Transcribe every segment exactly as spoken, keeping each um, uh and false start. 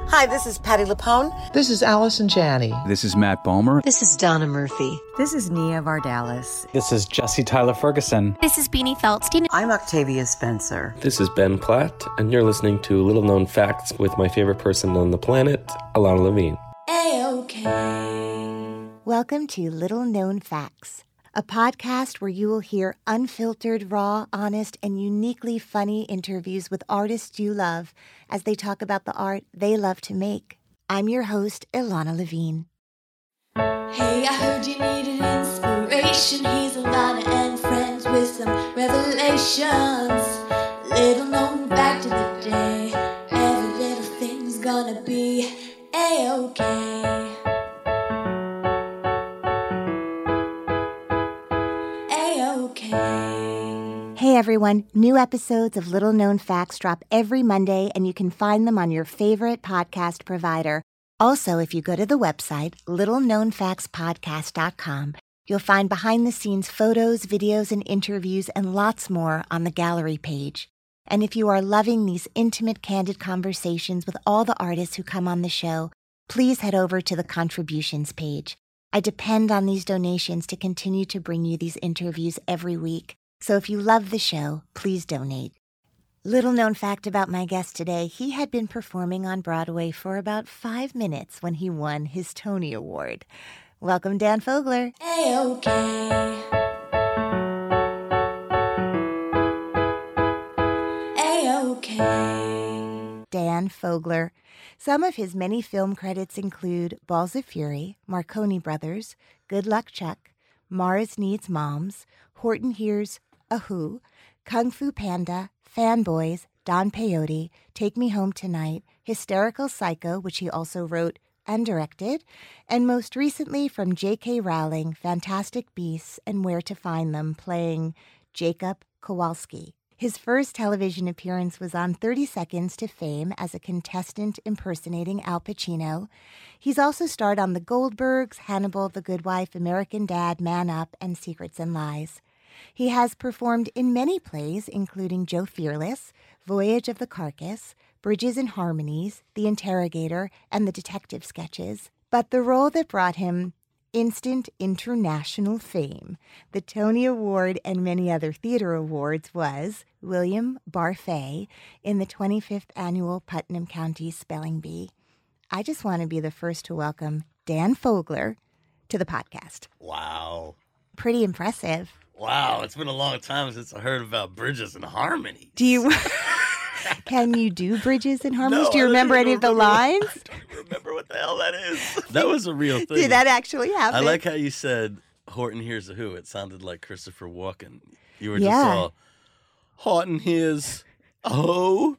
Hi, this is Patti LuPone. This is Allison Janney. This is Matt Bomer. This is Donna Murphy. This is Nia Vardalos. This is Jesse Tyler Ferguson. This is Beanie Feldstein. I'm Octavia Spencer. This is Ben Platt, and you're listening to Little Known Facts with my favorite person on the planet, Alana Levine. A-OK. Welcome to Little Known Facts, a podcast where you will hear unfiltered, raw, honest, and uniquely funny interviews with artists you love as they talk about the art they love to make. I'm your host, Ilana Levine. Hey, I heard you needed inspiration. Here's Ilana and friends with some revelations. Little known fact of the day. Every little thing's gonna be A-OK. Hey everyone, new episodes of Little Known Facts drop every Monday and you can find them on your favorite podcast provider. Also, if you go to the website, little known facts podcast dot com, you'll find behind-the-scenes photos, videos, and interviews and lots more on the gallery page. And if you are loving these intimate, candid conversations with all the artists who come on the show, please head over to the contributions page. I depend on these donations to continue to bring you these interviews every week. So if you love the show, please donate. Little known fact about my guest today, he had been performing on Broadway for about five minutes when he won his Tony Award. Welcome, Dan Fogler. A-OK. A-OK. Dan Fogler. Some of his many film credits include Balls of Fury, Marconi Brothers, Good Luck Chuck, Mars Needs Moms, Horton Hears a Who, Kung Fu Panda, Fanboys, Don Peyote, Take Me Home Tonight, Hysterical Psycho, which he also wrote and directed, and most recently from J K. Rowling, Fantastic Beasts and Where to Find Them, playing Jacob Kowalski. His first television appearance was on thirty seconds to Fame as a contestant impersonating Al Pacino. He's also starred on The Goldbergs, Hannibal, The Good Wife, American Dad, Man Up, and Secrets and Lies. He has performed in many plays, including Joe Fearless, Voyage of the Carcass, Bridges and Harmonies, The Interrogator, and the Detective Sketches. But the role that brought him instant international fame, the Tony Award and many other theater awards, was William Barfay in the twenty-fifth Annual Putnam County Spelling Bee. I just want to be the first to welcome Dan Fogler to the podcast. Wow. Pretty impressive. Wow, it's been a long time since I heard about Bridges and Harmonies. Do you... Can you do Bridges and Harmonies? No, do you remember any of the lines? What, I don't even remember what the hell that is. That was a real thing. Did that actually happen? I like how you said Horton Hears a Who. It sounded like Christopher Walken. You were yeah. just all, Horton Hears a Who.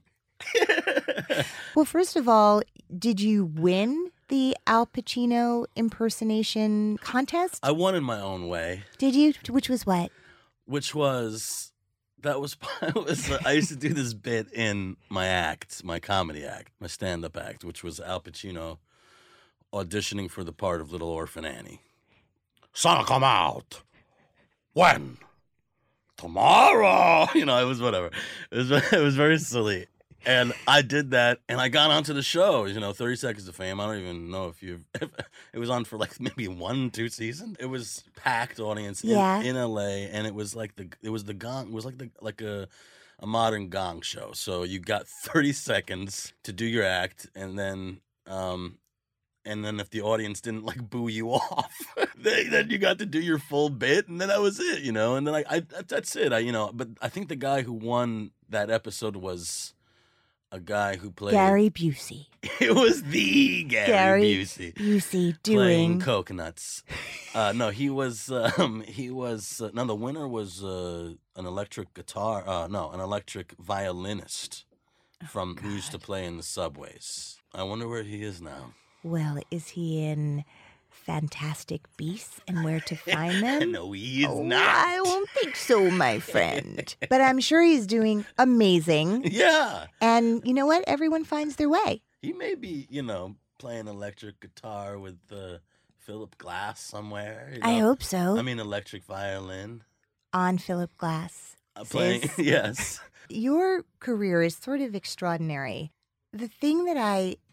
Well, first of all, did you win the Al Pacino impersonation contest? I won in my own way. Did you? Which was what? Which was... That was, was uh, I used to do this bit in my act, my comedy act, my stand-up act, which was Al Pacino auditioning for the part of Little Orphan Annie. Son, come out. When? Tomorrow. You know, it was whatever. It was it was very silly. And I did that, and I got onto the show, you know, thirty Seconds of Fame. I don't even know if you've... If, it was on for like maybe one, two seasons. It was packed audience in, yeah. in L A, and it was like the... It was the gong... It was like the like a, a modern gong show. So you got thirty seconds to do your act, and then... um, and then if the audience didn't, like, boo you off, then, then you got to do your full bit, and then that was it, you know? And then I... I that's it, I you know... But I think the guy who won that episode was... a guy who played... Gary Busey. It was the Gary, Gary Busey. Busey doing... Playing coconuts. Uh, no, he was... Um, he was... Uh, no, the winner was uh, an electric guitar... Uh, no, an electric violinist from oh, who used to play in the subways. I wonder where he is now. Well, is he in Fantastic Beasts and Where to Find Them? No, he is oh, not. I don't think so, my friend. But I'm sure he's doing amazing. Yeah. And you know what? Everyone finds their way. He may be, you know, playing electric guitar with uh, Philip Glass somewhere. You know? I hope so. I mean, electric violin. On Philip Glass. Uh, playing, yes. Your career is sort of extraordinary. The thing that I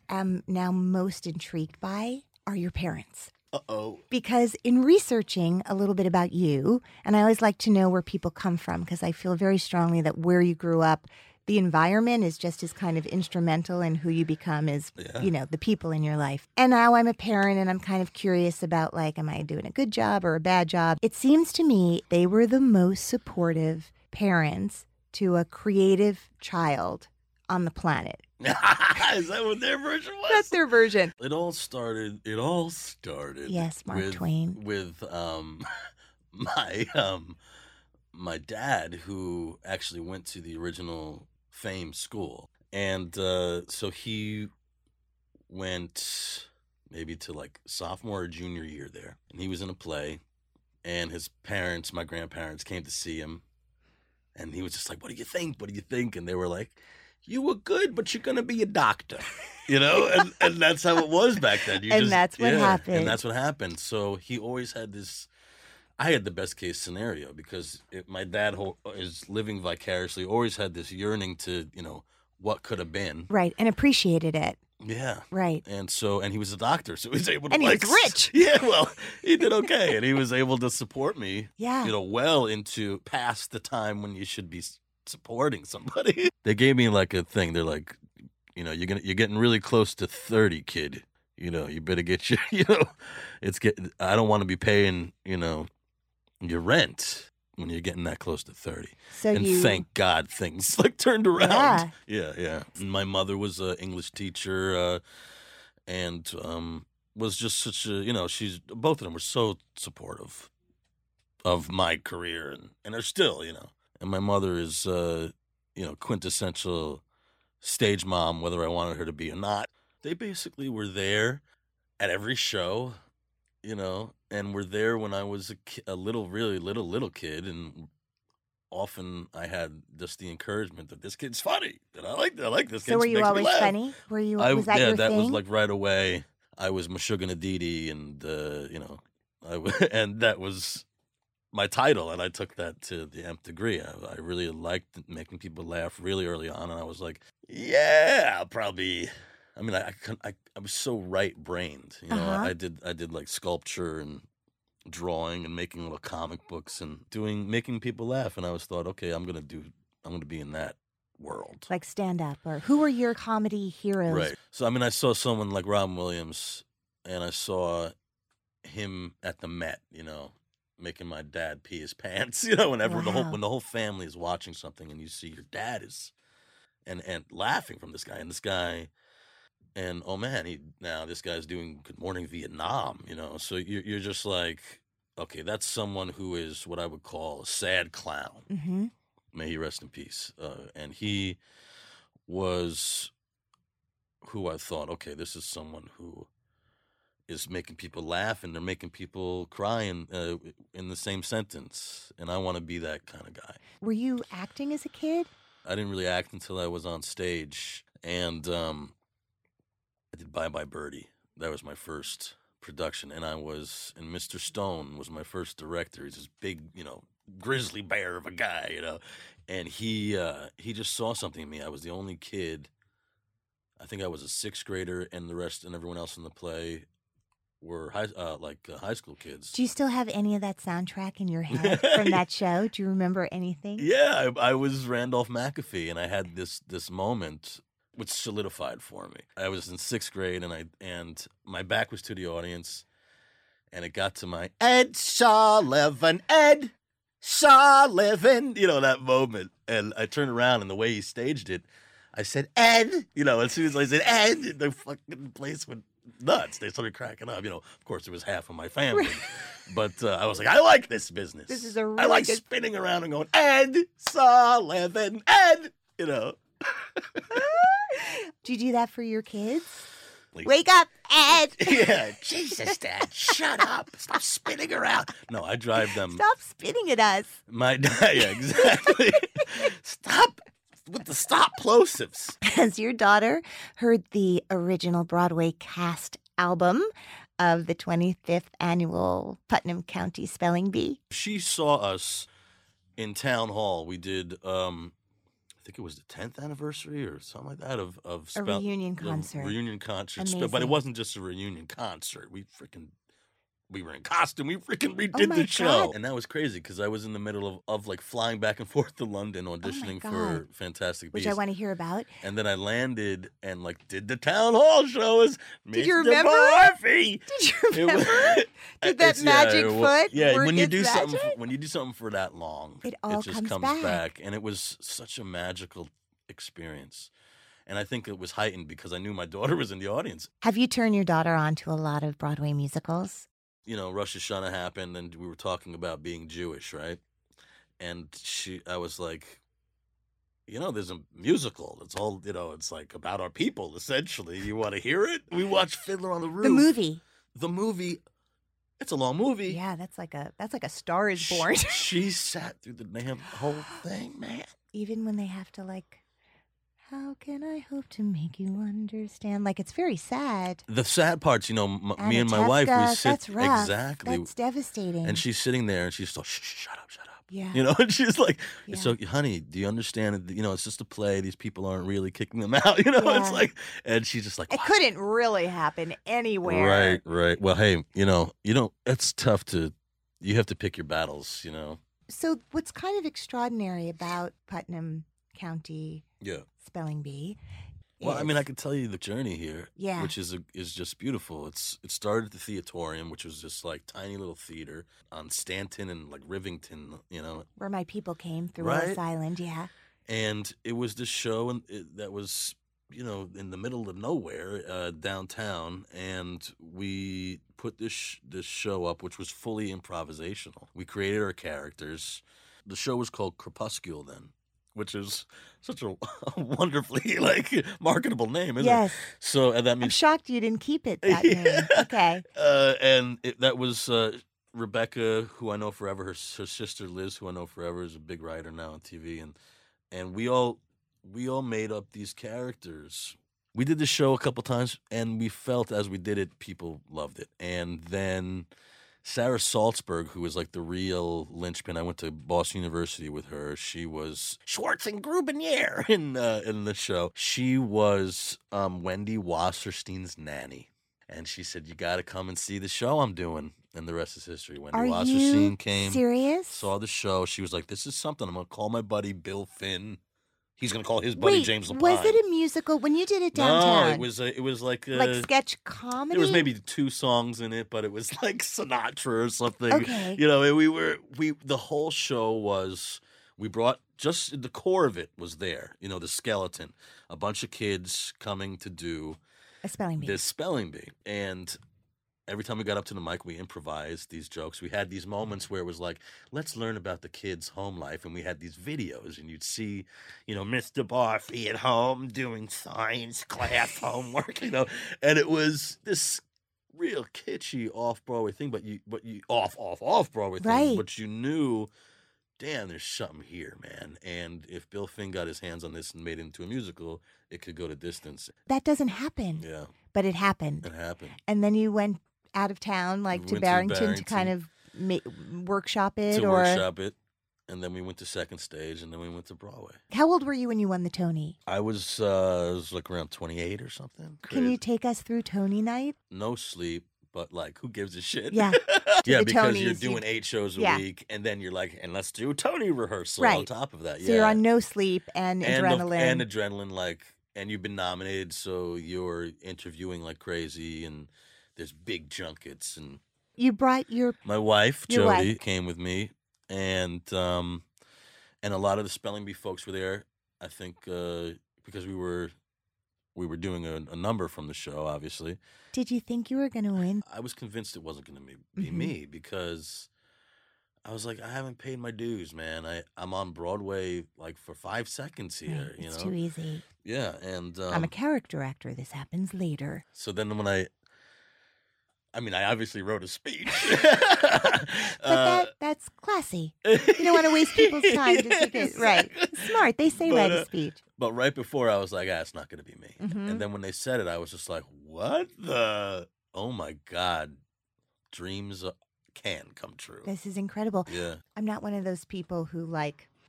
am now most intrigued by are your parents. Uh-oh. Because in researching a little bit about you, and I always like to know where people come from because I feel very strongly that where you grew up, the environment is just as kind of instrumental in who you become as, Yeah. you know, the people in your life. And now I'm a parent and I'm kind of curious about like, am I doing a good job or a bad job? It seems to me they were the most supportive parents to a creative child on the planet. Is that what their version was? That's their version. It all started. It all started. Yes, Mark with, Twain. With um, my um, my dad, who actually went to the original Fame school, and uh, so he went maybe to like sophomore or junior year there, and he was in a play, and his parents, my grandparents, came to see him, and he was just like, "What do you think? What do you think?" And they were like, "You were good, but you're gonna be a doctor," you know, and, and that's how it was back then. You And just- that's what yeah, happened. And that's what happened. So he always had this. I had the best case scenario because it, my dad ho- is living vicariously. Always had this yearning to, you know, what could have been. Right. And appreciated it. Yeah. Right. And so, and he was a doctor, so he was able to. And he like, was rich. Yeah, well, he did okay, and he was able to support me. Yeah. You know, well into past the time when you should be s- supporting somebody. They gave me like a thing. They're like, you know, you're gonna you're getting really close to thirty, kid. You know, you better get your, you know, it's get. I don't want to be paying, you know, your rent when you're getting that close to thirty. So And you thank God things like turned around. Yeah. Yeah, yeah. And my mother was an English teacher, uh, and um, was just such a, you know, she's both of them were so supportive of my career, and and are still, you know. And my mother is, uh, you know, quintessential stage mom, whether I wanted her to be or not. They basically were there at every show, you know, and were there when I was a, ki- a little, really little, little kid, and often I had just the encouragement that this kid's funny, that I like, I like this kid. So were you makes me always laugh. funny? Were you I, was that yeah, your that thing? was like right away. I was Meshuggah Aditi, and uh, you know, I w- and that was my title, and I took that to the nth degree. I, I really liked making people laugh really early on, and I was like, yeah, I'll probably. I mean, I I, couldn't- I, I was so right brained, you know. Uh-huh. I did I did like sculpture and drawing and making little comic books and doing making people laugh, and I was thought, okay, I'm gonna do I'm gonna be in that world. Like stand up, or who were your comedy heroes? Right. So I mean, I saw someone like Robin Williams, and I saw him at the Met, you know, making my dad pee his pants. You know, whenever the whole Wow. when the whole family is watching something, and you see your dad is, and and laughing from this guy, and this guy, and oh man, he now this guy's doing Good Morning Vietnam. You know, so you're you're just like, okay, that's someone who is what I would call a sad clown. Mm-hmm. May he rest in peace. Uh, and he was who I thought, okay, this is someone who is making people laugh, and they're making people cry in, uh, in the same sentence. And I want to be that kind of guy. Were you acting as a kid? I didn't really act until I was on stage. And um, I did Bye Bye Birdie. That was my first production. And I was, and Mister Stone was my first director. He's this big, you know, grizzly bear of a guy, you know, and he uh, he just saw something in me. I was the only kid. I think I was a sixth grader, and the rest and everyone else in the play were high, uh, like uh, high school kids. Do you still have any of that soundtrack in your head from that show? Do you remember anything? Yeah, I, I was Randolph McAfee, and I had this this moment which solidified for me. I was in sixth grade, and I and my back was to the audience, and it got to my Ed Sullivan, Ed Sullivan, you know, that moment. And I turned around, and the way he staged it, I said, Ed, you know, as soon as I said Ed, the fucking place went nuts. They started cracking up. You know, of course, it was half of my family. But uh, I was like, I like this business. This is a I really like good- spinning around and going, Ed Sullivan, Ed, you know. Do you do that for your kids? Like- Wake up, Ed! Yeah, Jesus, Dad, shut up. Stop spinning around. No, I drive them. Stop spitting at us. My dad, yeah, exactly. Stop with the stop plosives. Has your daughter heard the original Broadway cast album of the twenty-fifth annual Putnam County Spelling Bee? She saw us in town hall. We did um, think it was the tenth anniversary or something like that of of A spell, reunion the concert. reunion concert. Spe- But it Amazing. wasn't just a reunion concert. We freaking we were in costume. We freaking redid Oh my the show, God. and that was crazy because I was in the middle of, of like flying back and forth to London Oh my auditioning for God. Fantastic Which Beasts. I want to hear about. And then I landed and like did the town hall show as Did you Mister remember? Murphy. Did you It was- remember? Did that it's- yeah, magic it wa- foot Yeah, work when you its do something, magic? for, when you do something for that long, It all just comes comes back. and it was such a magical experience. And I think it was heightened because I knew my daughter was in the audience. Have you turned your daughter on to a lot of Broadway musicals? You know, Rosh Hashanah happened, and we were talking about being Jewish, right? And she, I was like, you know, there's a musical. It's all, you know, it's like about our people, essentially. You want to hear it? We watched Fiddler on the Roof. The movie. The movie. It's a long movie. Yeah, that's like a that's like a Star is She- Born. She sat through the damn whole thing, man. Even when they have to like, how can I hope to make you understand? Like it's very sad. The sad parts, you know, m- me and my wife, we Anatevka, sit that's rough. exactly, That's devastating. and she's sitting there, and she's still, shh, shh, shut up, shut up. yeah. You know, and she's like, Yeah. so, honey, do you understand? that, You know, it's just a play. These people aren't really kicking them out. You know, Yeah. it's like, and she's just like, It "What?" couldn't really happen anywhere. Right, right. Well, hey, you know, you don't. It's tough to. You have to pick your battles. You know. So what's kind of extraordinary about Putnam County Yeah. Spelling Bee? Well, I mean, is- I could tell you the journey here, Yeah. which is a, is just beautiful. It's it started at the Theatorium, which was just like tiny little theater on Stanton and like Rivington, you know, where my people came through Right? Ellis Island. Yeah. and it was this show and it, that was you know in the middle of nowhere uh, downtown, and we put this sh- this show up, which was fully improvisational. We created our characters. The show was called Crepuscule then, which is such a wonderfully like marketable name, isn't Yes. it? So and that I'm means shocked you didn't keep it that Yeah. name. Okay. uh, and it, that was uh, Rebecca, who I know forever. Her her sister Liz, who I know forever, is a big writer now on T V, and and we all we all made up these characters. We did the show a couple times, and we felt as we did it, people loved it. And then Sarah Salzberg, who was like the real linchpin. I went to Boston University with her. She was Schwartz and Grubenier in uh, in the show. She was um, Wendy Wasserstein's nanny. And she said, you got to come and see the show I'm doing. And the rest is history. Wendy Are Wasserstein you came, serious? saw the show. She was like, this is something. I'm going to call my buddy Bill Finn. He's going to call his buddy Wait, James Lapine. was it a musical when you did it downtown? No, it was, a, it was like a, like sketch comedy. there was maybe two songs in it, but it was like Sinatra or something. Okay. You know, and we were, we, the whole show was, we brought, just the core of it was there. You know, the skeleton. A bunch of kids coming to do a spelling bee. this spelling bee. And every time we got up to the mic, we improvised these jokes. We had these moments where it was like, let's learn about the kids' home life. And we had these videos, and you'd see, you know, Mister Barfy at home doing science class homework, you know. And it was this real kitschy off-Broadway thing, but you, but you, off, off, off-Broadway thing. Right. But you knew, damn, there's something here, man. And if Bill Finn got his hands on this and made it into a musical, it could go to distance. That doesn't happen, Yeah, but it happened. it happened. And then you went out of town, like We to went to Barrington, to kind of ma- workshop it, to or workshop it, and then we went to second stage, and then we went to Broadway. how old were you when you won the Tony? I was, uh, I was like around twenty-eight or something. Can you Crazy. take us through Tony night? No sleep, but like, who gives a shit? Yeah. yeah, the because you're Tonys, you- doing eight shows a Yeah. week, and then you're like, and let's do a Tony rehearsal on Right. top of that. So yeah, you're on no sleep and, and the- adrenaline. and adrenaline, like, and you've been nominated, so you're interviewing like crazy, and there's big junkets, and you brought your my wife Your Jody wife. came with me, and um, and a lot of the spelling bee folks were there. I think uh, because we were we were doing a, a number from the show. Obviously, Did you think you were going to win? I was convinced it wasn't going to be, be Mhm. me because I was like, I haven't paid my dues, man. I I'm on Broadway like for five seconds here. Right, You it's know, too easy. yeah, and um, I'm a character actor. This happens later. so then when I. I mean, I obviously wrote a speech. But that that's classy. You don't want to waste people's time. Just to get, right. Smart. They say But, write uh, a speech. But right before, I was like, ah, it's not going to be me. Mhm. And then when they said it, I was just like, what the? Oh my God. Dreams uh, can come true. This is incredible. Yeah. I'm not one of those people who like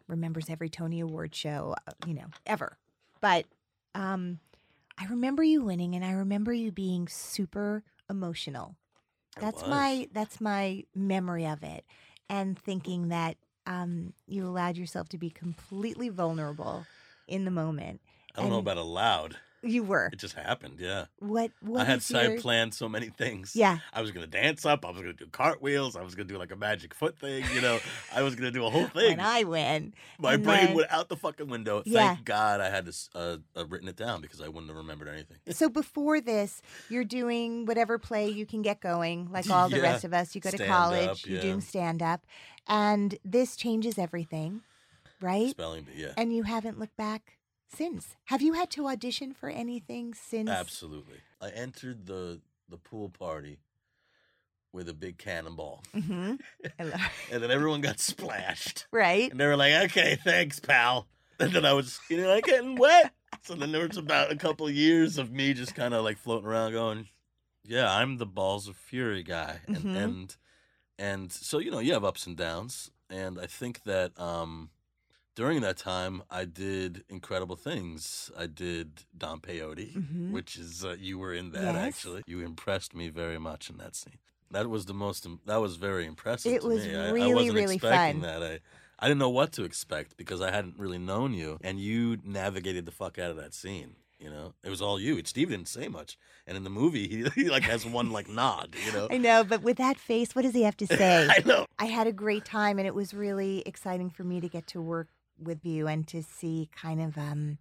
remembers every Tony Award show, uh, you know, ever. But um, I remember you winning, and I remember you being super emotional. It That's was. my that's my memory of it, and thinking that um, you allowed yourself to be completely vulnerable in the moment. I don't know And about allowed. You were. It just happened, yeah. What? What I had is side your- planned so many things. Yeah. I was gonna dance up. I was gonna do cartwheels. I was gonna do like a magic foot thing. You know, I was gonna do a whole thing. When I win, My and brain then- went out the fucking window. Yeah. Thank God I had this uh, uh, written it down because I wouldn't have remembered anything. So before this, you're doing whatever play you can get going, like all the Yeah. rest of us. You go to Stand college, up, you're yeah. doing stand up, and this changes everything, right? Spelling bee, yeah. And you haven't looked back since. Have you had to audition for anything since? Absolutely. I entered the the pool party with a big cannonball, Mm-hmm. I love and then everyone got splashed. Right? And they were like, "Okay, thanks, pal." And then I was, you know, like getting wet. So then there was about a couple years of me just kind of like floating around, going, "Yeah, I'm the Balls of Fury guy." And Mhm. and and so you know, you have ups and downs, and I think that um, during that time, I did incredible things. I did Don Peyote, Mhm. which is uh, you were in that Yes. actually. You impressed me very much in that scene. That was the most. im- That was very impressive. It to was me. I- I, really, wasn't really expecting fun. that. I I didn't know what to expect because I hadn't really known you, and you navigated the fuck out of that scene. You know, it was all you. Steve didn't say much, and in the movie, he, he like has one like nod. You know, I know, but with that face, what does he have to say? I know. I had a great time, and it was really exciting for me to get to work with you and to see kind of. Um,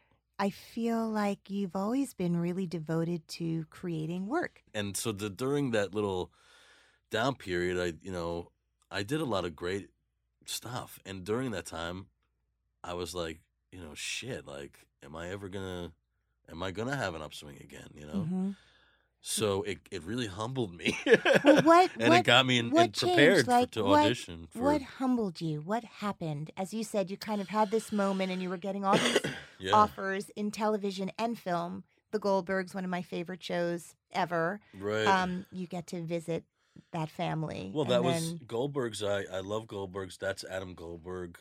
I feel like you've always been really devoted to creating work. And so the during that little down period, I you know I did a lot of great stuff, and during that time, I was like, you know, shit, like, am I ever gonna, am I gonna have an upswing again? You know. Mhm. So it, it really humbled me. Well, what- and what- it got me in, what in prepared changed? for, Like, to what- audition for. What humbled you? What happened? As you said, you kind of had this moment, and you were getting all these yeah. offers in television and film. The Goldbergs, one of my favorite shows ever. Right. Um, you get to visit that family. well, and that was then- Goldberg's. I, I love Goldberg's. That's Adam Goldberg.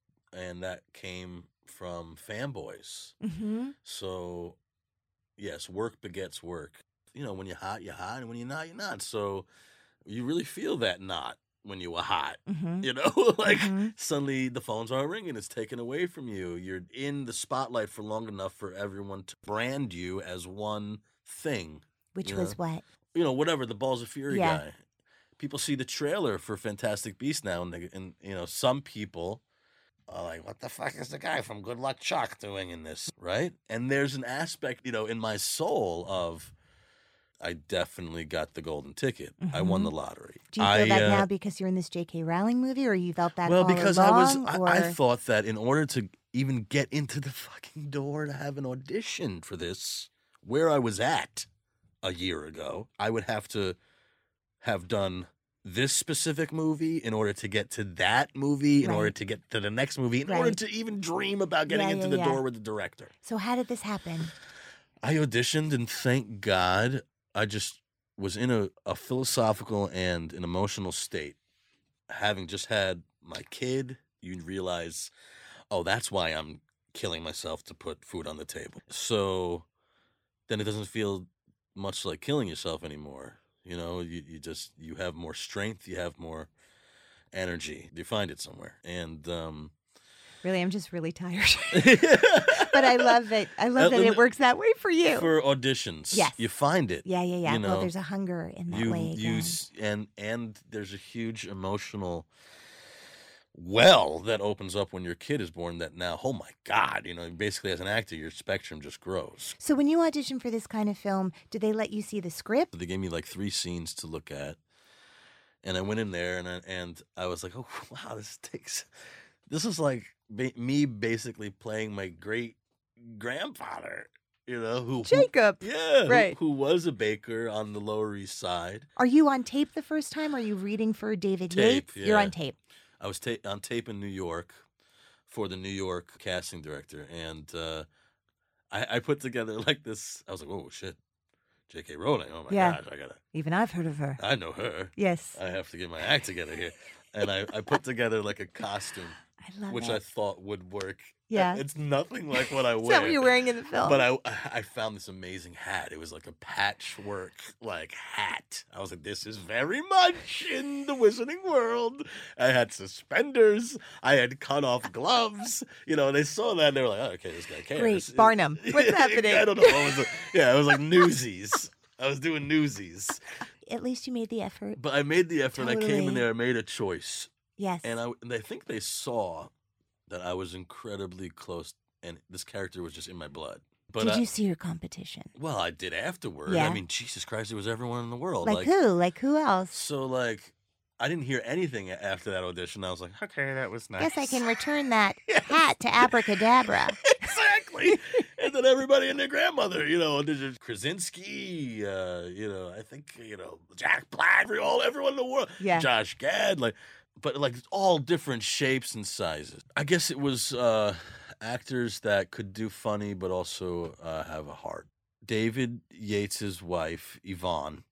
And that came from Fanboys. Mhm. So, yes, work begets work. You know, when you're hot, you're hot. And when you're not, you're not. So you really feel that not when you were hot. Mhm. You know, like Mhm. suddenly the phones aren't ringing. It's taken away from you. You're in the spotlight for long enough for everyone to brand you as one thing. Which you was know? what? You know, whatever, the Balls of Fury Yeah. guy. People see the trailer for Fantastic Beasts now, and, they, and you know, some people are like, what the fuck is the guy from Good Luck Chuck doing in this, right? And there's an aspect, you know, in my soul of, I definitely got the golden ticket. I won Mhm. the lottery. Do you feel I, that uh, now because you're in this J K. Rowling movie, or you felt that well, all because along? I was, or... I, I thought that in order to even get into the fucking door to have an audition for this, where I was at a year ago, I would have to have done this specific movie in order to get to that movie, in Right. order to get to the next movie, in order Right. to even dream about getting Yeah, into yeah, the yeah. door with the director. So how did this happen? I auditioned, and thank God, I just was in a, a philosophical and an emotional state. Having just had my kid, you realize, oh, that's why I'm killing myself to put food on the table. So then it doesn't feel much like killing yourself anymore. You know, you, you just, you have more strength, you have more energy. You find it somewhere. And, um, Really, I'm just really tired. But I love that. I love Uh, that it works that way for you. for auditions, Yes. you find it. yeah, yeah, yeah. you well, know, there's a hunger in that you way you again. s- and and there's a huge emotional well that opens up when your kid is born, that now, oh my God, you know, basically as an actor your spectrum just grows. So when you audition for this kind of film, do they let you see the script? They gave me like three scenes to look at, and I went in there and I, and I was like, oh wow, this takes this is like ba- me basically playing my great grandfather, you know, who who- Jacob. yeah, who- Right. who, was a baker on the Lower East Side. Are you on tape the first time? Are you reading for David Tape, Yates? You're yeah. on tape. I was ta- on tape in New York for the New York casting director, and uh, I, I put together like this. I was like, "Oh shit, J K. Rowling! Oh my Yeah. gosh, I gotta, Even I've heard of her. I know her. Yes. I have to get my act together here." And I, I put together like a costume I love which it. I thought would work. Yeah. It's nothing like what I Is wear. that what you're wearing in the film? But I I found this amazing hat. It was like a patchwork like hat. I was like, this is very much in the Wizarding World. I had suspenders. I had cut off gloves. You know, they saw that and they were like, oh, okay, this guy cares. Great. Barnum. What's happening? I don't know. What was it? Yeah, it was like Newsies. I was doing Newsies. At least you made the effort. But I made the effort. I came Totally. in there. I made a choice. Yes. And I, and I think they saw that I was incredibly close, and this character was just in my blood. But Did I, you see your competition? well, I did afterward. Yeah. I mean, Jesus Christ, it was everyone in the world. Like, who? Like who else? So, like, I didn't hear anything after that audition. I was like, okay, that was nice. Guess I can return that Yes. hat to Abracadabra. Exactly. And then everybody and their grandmother, you know, there's Krasinski, uh, you know, I think, you know, Jack Black, all everyone in the world. Yeah. Josh Gad, like, but like all different shapes and sizes. I guess it was uh, actors that could do funny, but also uh, have a heart. David Yates's wife, Yvonne,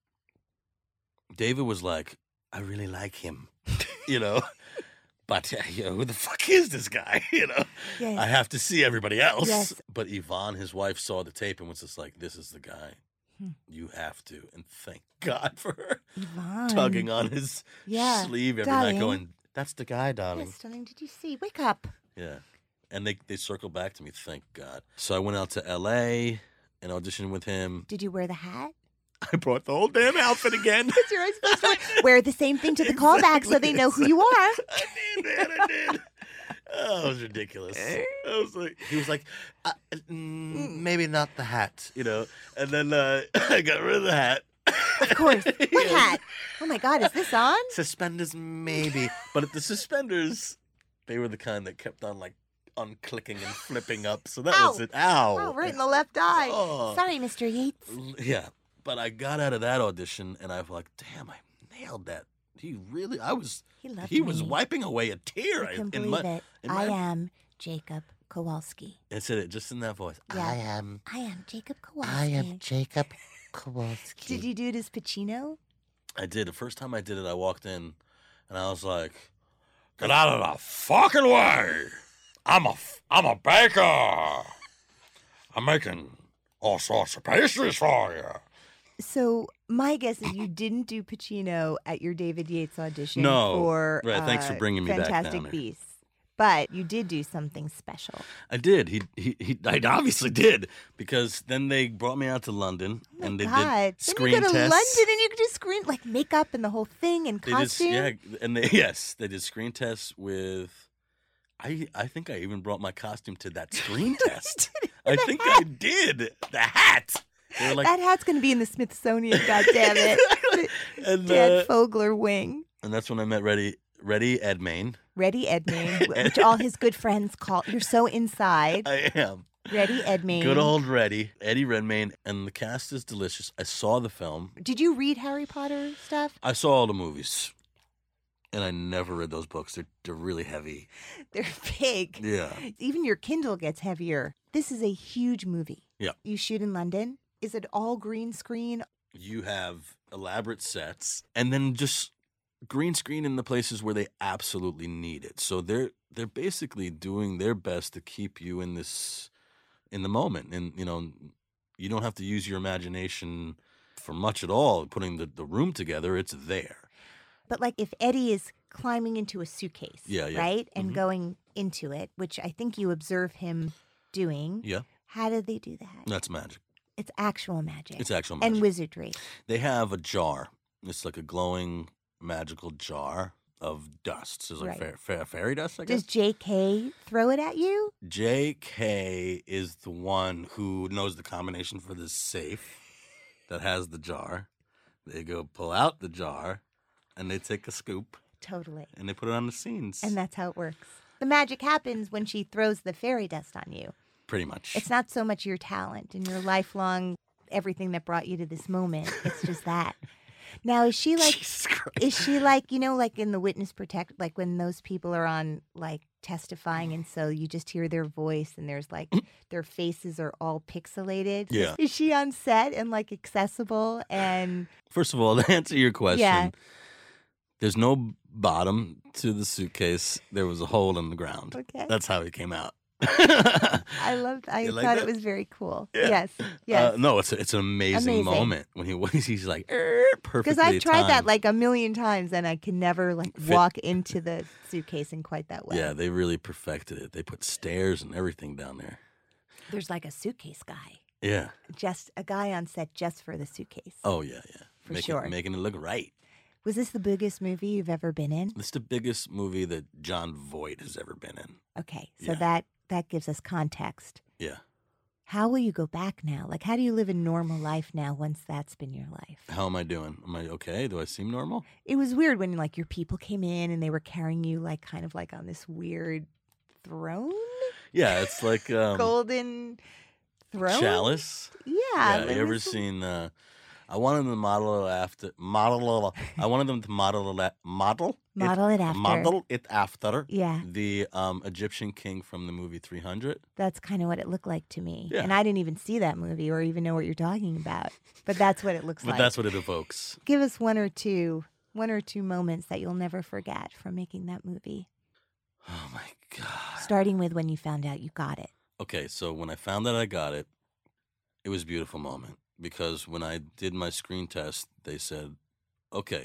David was like, I really like him, you know, but uh, you know, who the fuck is this guy? You know, Yes. I have to see everybody else. Yes. But Yvonne, his wife, saw the tape and was just like, this is the guy. Hmm. You have to. And thank God for her Yvonne. tugging on his Yeah. sleeve every Darling. night going, that's the guy, darling. Yes, darling, did you see? Wake up. Yeah. And they, they circled back to me, thank God. So I went out to L A and auditioned with him. Did you wear the hat? I brought the whole damn outfit again. Because you're always supposed to wear, wear the same thing to the callback so they know who you are. I did, man, I did. Oh, it was ridiculous. I was like, he was like, uh, mm, maybe not the hat, you know. And then uh, I got rid of the hat. Of course. What Yeah. hat? Oh my God, is this on? Suspenders, maybe. But the suspenders, they were the kind that kept on like unclicking and flipping up. So that was Ow. it. Ow. Oh, right in the left eye. Oh. Sorry, Mister Yates. Yeah. But I got out of that audition and I was like, damn, I nailed that. He really, I was, He loved he was me. wiping away a tear. I can in believe my, it. in I my- am Jacob Kowalski. I said it just in that voice. Yeah. I am, I am Jacob Kowalski. I am Jacob Kowalski. Did you do it as Pacino? I did. The first time I did it, I walked in and I was like, get out of the fucking way. I'm a, I'm a baker. I'm making all sorts of pastries for you. So my guess is you didn't do Pacino at your David Yates audition No. for Right, thanks for uh, bringing me back Fantastic down there. Beasts. But you did do something special. I did. He, he, he, I obviously did because then they brought me out to London Oh my and they God. did screen then you go to tests. London and you could do screen like makeup and the whole thing and They did, costume. yeah, and they yes, they did screen tests with. I I think I even brought my costume to that screen test. I The think hat. I did the hat. They were like, that hat's going to be in the Smithsonian. God damn it, and Dan uh, Fogler wing. and that's when I met Reddy Reddy Edmayne. Reddy Edmayne, which all his good friends call. You're so inside. I am Reddy Edmayne. good old Reddy Eddie Redmayne, and the cast is delicious. I saw the film. Did you read Harry Potter stuff? I saw all the movies, and I never read those books. They're they're really heavy. They're big. Yeah. Even your Kindle gets heavier. This is a huge movie. Yeah. You shoot in London. Is it all green screen? You have elaborate sets, and then just green screen in the places where they absolutely need it. So they're they're basically doing their best to keep you in this in the moment, and you know you don't have to use your imagination for much at all. Putting the, the room together, it's there. But like if Eddie is climbing into a suitcase, Yeah, yeah. right, and Mhm. going into it, which I think you observe him doing. Yeah, How did they do that? that's magic. It's actual magic. It's actual magic. and wizardry. They have a jar. It's like a glowing magical jar of dust. It's like Right. fa- fa- fairy dust, I guess. Does J K throw it at you? J K is the one who knows the combination for this safe that has the jar. They go pull out the jar and they take a scoop Totally. and they put it on the scenes. And that's how it works. The magic happens when she throws the fairy dust on you. Pretty much. It's not so much your talent and your lifelong everything that brought you to this moment. It's just that. Now, is she like, Jesus Christ. is she like, you know, like in the witness protect, like when those people are on like testifying and so you just hear their voice and there's like their faces are all pixelated? Yeah. Is she on set and like accessible and First of all, to answer your question, Yeah. there's no bottom to the suitcase, there was a hole in the ground. Okay. That's how he came out. I loved. I You like thought that? it was very cool. Yeah. Yes. Yes. Uh, no, it's a, it's an amazing, Amazing. moment when he he's like "Er," perfectly Because I've tried that timed. like a million times, and I can never like Fit- walk into the suitcase in quite that way. Yeah, they really perfected it. They put stairs and everything down there. There's like a suitcase guy, Yeah. just a guy on set just for the suitcase. Oh yeah, yeah. For Making, sure. making it look right. Was this the biggest movie you've ever been in? This is the biggest movie that John Voight has ever been in. Okay, so Yeah. that that gives us context. Yeah. How will you go back now? Like, how do you live a normal life now once that's been your life? How am I doing? Am I okay? Do I seem normal? It was weird when like your people came in and they were carrying you like kind of like on this weird throne, Yeah, it's like um, golden throne. chalice. Yeah. Yeah, it you ever was- seen? Uh, I wanted them to model it after model. I wanted them to model it model Model it after. model it after Yeah, the um, Egyptian king from the movie three hundred. that's kind of what it looked like to me. Yeah. And I didn't even see that movie or even know what you're talking about. But that's what it looks But like. that's what it evokes. Give us one or two, one or two moments that you'll never forget from making that movie. Oh my god. Starting with when you found out you got it. Okay, so when I found that I got it, it was a beautiful moment because when I did my screen test, they said, "Okay,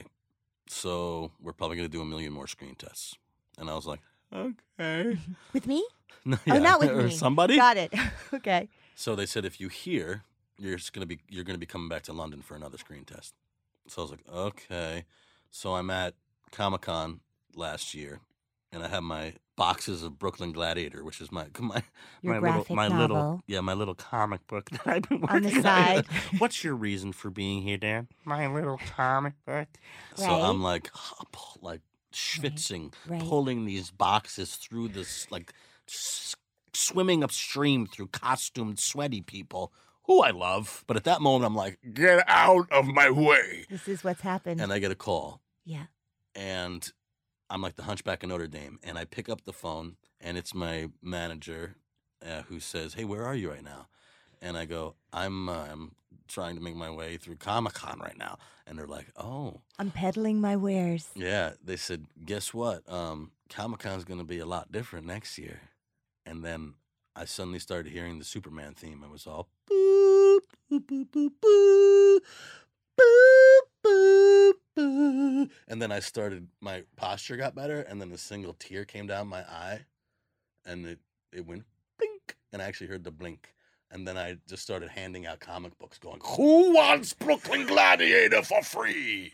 so we're probably going to do a million more screen tests," and I was like, "Okay." With me? No, Oh, yeah, not with or me. somebody. Got it. Okay. So they said if you hear, you're just gonna be you're gonna be coming back to London for another screen test. So I was like, okay. So I'm at Comic Con last year, and I have my boxes of Brooklyn Gladiator, which is my my Your my graphic little my novel. little yeah my little comic book that I've been On the working side. What's your reason for being here, Dan? My little comic book. So Right. I'm like like schwitzing, right. pulling these boxes through this like. S- swimming upstream through costumed, sweaty people who I love. But at that moment, I'm like, get out of my way. This is what's happened. And I get a call. yeah. And I'm like the Hunchback of Notre Dame. And I pick up the phone, and it's my manager uh, who says, hey, where are you right now? And I go, I'm, uh, I'm trying to make my way through Comic-Con right now. And they're like, oh. I'm peddling my wares. Yeah. They said, guess what? Um, Comic-Con's going to be a lot different next year. And then I suddenly started hearing the Superman theme. It was all boop, boop, boop, boop, boop, boop, boop, boop. And then I started, my posture got better, and then a single tear came down my eye, and it, it went blink, and I actually heard the blink. And then I just started handing out comic books going, who wants Brooklyn Gladiator for free?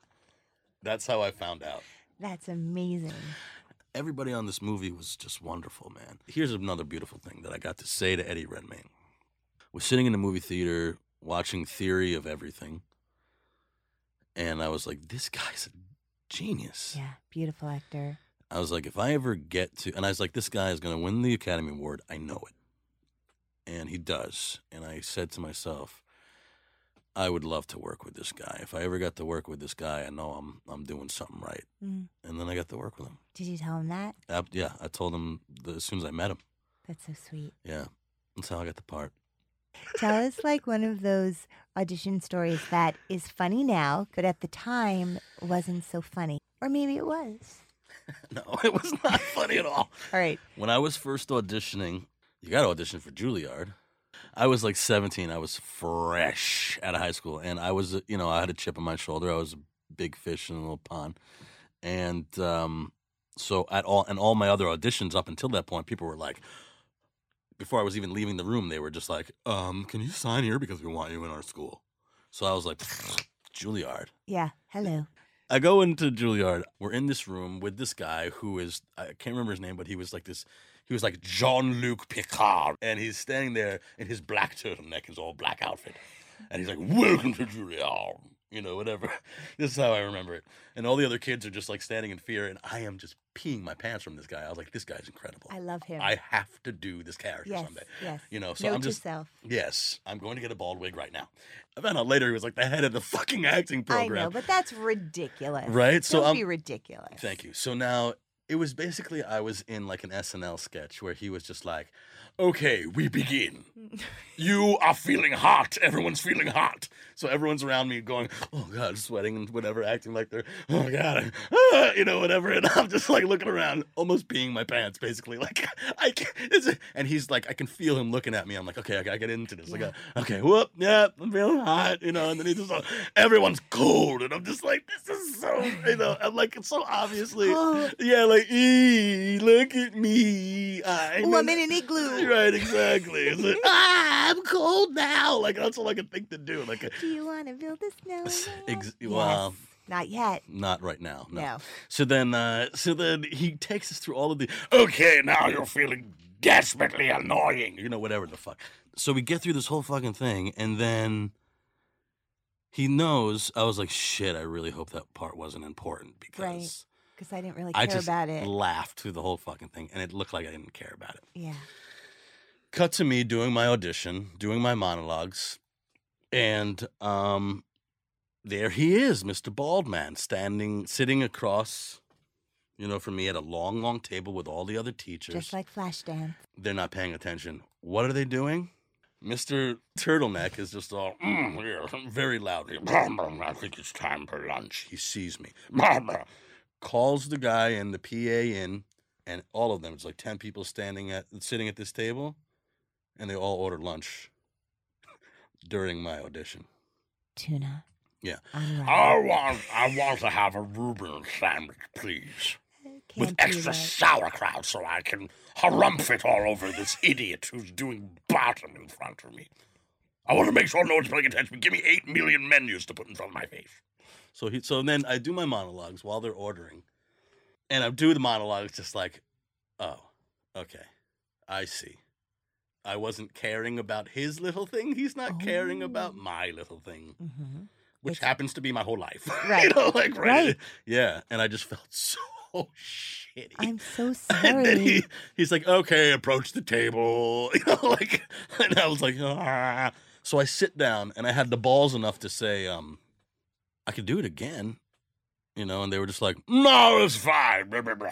That's how I found out. That's amazing. Everybody on this movie was just wonderful, man. Here's another beautiful thing that I got to say to Eddie Redmayne. We're sitting in the movie theater watching Theory of Everything, and I was like, this guy's a genius. Yeah. Beautiful actor. I was like, if I ever get to, and I was like, this guy is going to win the Academy Award. I know it. And he does. And I said to myself, I would love to work with this guy. If I ever got to work with this guy, I know I'm I'm doing something right. Mm. And then I got to work with him. Did you tell him that? I, yeah, I told him the, as soon as I met him. That's so sweet. Yeah, that's how I got the part. Tell us like one of those audition stories that is funny now, but at the time wasn't so funny. Or maybe it was. No, it was not funny at all. All right. When I was first auditioning, you got to audition for Juilliard. I was like seventeen. I was fresh out of high school. And I was, you know, I had a chip on my shoulder. I was a big fish in a little pond. And um, so at all, and all my other auditions up until that point, people were like, before I was even leaving the room, they were just like, um, can you sign here because we want you in our school? So I was like, Juilliard. Yeah. Hello. I go into Juilliard. We're in this room with this guy who is, I can't remember his name, but he was like this, he was like Jean-Luc Picard. And he's standing there in his black turtleneck, his all black outfit. And he's like, welcome to Juilliard. You know, whatever. This is how I remember it. And all the other kids are just like standing in fear. And I am just peeing my pants from this guy. I was like, this guy's incredible. I love him. I have to do this character yes. someday. Yes. You know, so Note I'm just, to self. yes, I'm going to get a bald wig right now. I found out later he was like the head of the fucking acting program. I know, but that's ridiculous. Right? So Don't I'm- be ridiculous. Thank you. So now it was basically I was in like an S N L sketch where he was just like, Okay, we begin. You are feeling hot. Everyone's feeling hot. So everyone's around me going, oh, God, sweating and whatever, acting like they're, oh, God, ah, you know, whatever. And I'm just like looking around, almost peeing my pants, basically. Like, I can't. It's a, and he's like, I can feel him looking at me. I'm like, okay, I gotta get into this. Yeah. Like, okay, whoop, yeah, I'm feeling hot, you know. And then he's just like, everyone's cold. And I'm just like, this is so, you know, I'm like, it's so obviously, Oh. yeah, like, ee, look at me. I'm Oh, I'm in an igloo. Right, exactly. It's like, ah, I'm cold now. Like, that's all I can think to do. Like, Do you want to build a snowman? Ex- Yes. well, Not yet. not right now. No. No. So then, uh, so then he takes us through all of the. Okay, now you're feeling desperately annoying. You know, whatever the fuck. So we get through this whole fucking thing, and then he knows. I was like, shit. I really hope that part wasn't important because Right. Because I didn't really care I just about it. laughed through the whole fucking thing, and it looked like I didn't care about it. Yeah. Cut to me doing my audition, doing my monologues, and um, there he is, Mister Baldman, standing, sitting across, you know, from me at a long, long table with all the other teachers. Just like Flashdance. They're not paying attention. What are they doing? Mister Turtleneck is just all mm, yeah, very loudly. I think it's time for lunch. He sees me. Calls the guy and the P A in, and all of them. It's like ten people standing at sitting at this table, and they all order lunch during my audition. Tuna. Yeah. On rice. I want, I want to have a Reuben sandwich, please, Can't with do extra that. sauerkraut, so I can harumph it all over this idiot who's doing bottom in front of me. I want to make sure no one's paying attention. Give me eight million menus to put in front of my face. So he, so then I do my monologues while they're ordering, and I do the monologues just like, oh, okay, I see. I wasn't caring about his little thing. He's not caring about Oh. my little thing, Mm-hmm. which It's- happens to be my whole life. Right. you know, like right. Right. Yeah, and I just felt so shitty. I'm so And then sorry. he, he's like, okay, approach the table. You know, like, and I was like, ah. So I sit down, and I had the balls enough to say, um, I could do it again. You know, and they were just like, no, it's fine.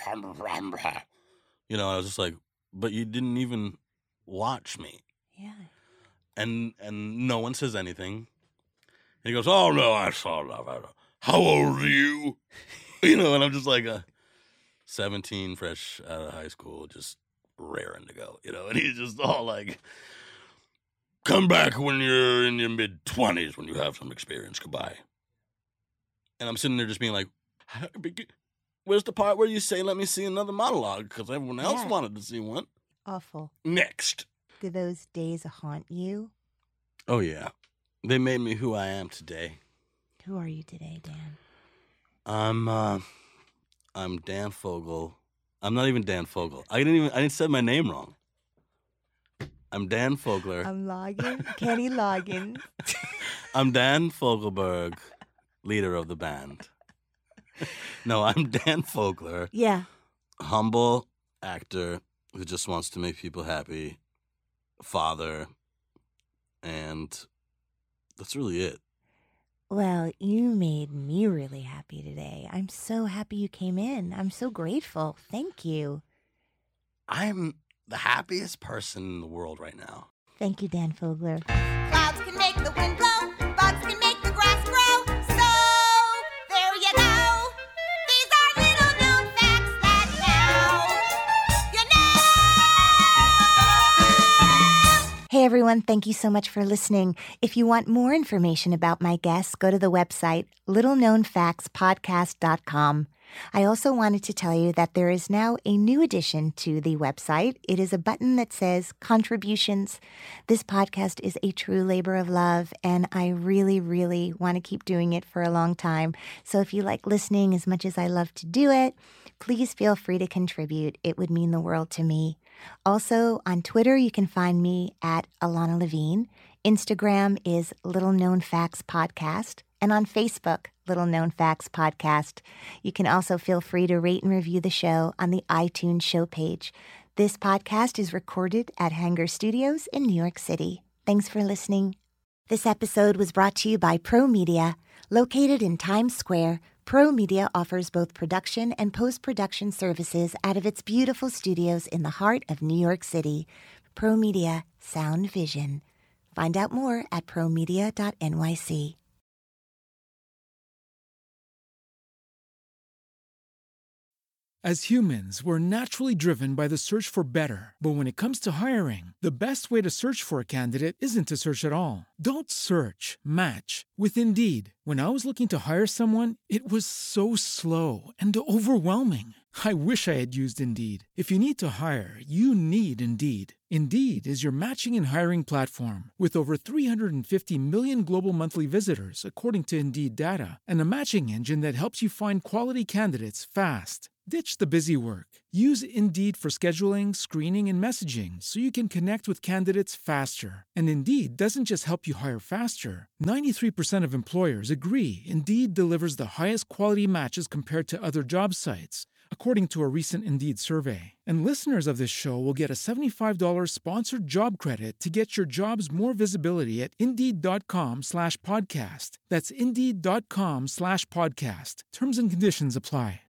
You know, I was just like, but you didn't even watch me. Yeah. And and no one says anything. And he goes, oh, no, I saw that. How old are you? You know, and I'm just like, uh, seventeen, fresh out of high school, just raring to go, you know. And he's just all like, come back when you're in your mid-twenties, when you have some experience. Goodbye. And I'm sitting there just being like, where's the part where you say, let me see another monologue? Because everyone else Yeah. wanted to see one. Awful. Next. Do those days haunt you? Oh, yeah. They made me who I am today. Who are you today, Dan? I'm, uh, I'm Dan Fogel. I'm not even Dan Fogel. I didn't even, I didn't say my name wrong. I'm Dan Fogler. I'm Loggins. Kenny Loggins. I'm Dan Fogelberg, leader of the band. No, I'm Dan Fogler, Yeah. humble actor who just wants to make people happy, father, and that's really it. Well, you made me really happy today. I'm so happy you came in. I'm so grateful. Thank you. I'm the happiest person in the world right now. Thank you, Dan Fogler. Clouds can make the wind blow, bugs can make the grass grow. So, there you go. These are little known facts that now you know. Hey everyone, thank you so much for listening. If you want more information about my guests, go to the website little known facts podcast dot com. I also wanted to tell you that there is now a new addition to the website. It is a button that says contributions. This podcast is a true labor of love, and I really, really want to keep doing it for a long time. So if you like listening as much as I love to do it, please feel free to contribute. It would mean the world to me. Also, on Twitter, you can find me at Alana Levine. Instagram is Little Known Facts Podcast. And on Facebook, Little Known Facts Podcast. You can also feel free to rate and review the show on the iTunes show page. This podcast is recorded at Hanger Studios in New York City. Thanks for listening. This episode was brought to you by Pro Media. Located in Times Square, Pro Media offers both production and post-production services out of its beautiful studios in the heart of New York City. ProMedia, sound vision. Find out more at promedia dot N Y C. As humans, we're naturally driven by the search for better. But when it comes to hiring, the best way to search for a candidate isn't to search at all. Don't search, match with Indeed. When I was looking to hire someone, it was so slow and overwhelming. I wish I had used Indeed. If you need to hire, you need Indeed. Indeed is your matching and hiring platform with over three hundred fifty million global monthly visitors, according to Indeed data, and a matching engine that helps you find quality candidates fast. Ditch the busy work. Use Indeed for scheduling, screening, and messaging so you can connect with candidates faster. And Indeed doesn't just help you hire faster. ninety-three percent of employers agree Indeed delivers the highest quality matches compared to other job sites, according to a recent Indeed survey. And listeners of this show will get a seventy-five dollars sponsored job credit to get your jobs more visibility at Indeed.com slash podcast. That's Indeed.com slash podcast. Terms and conditions apply.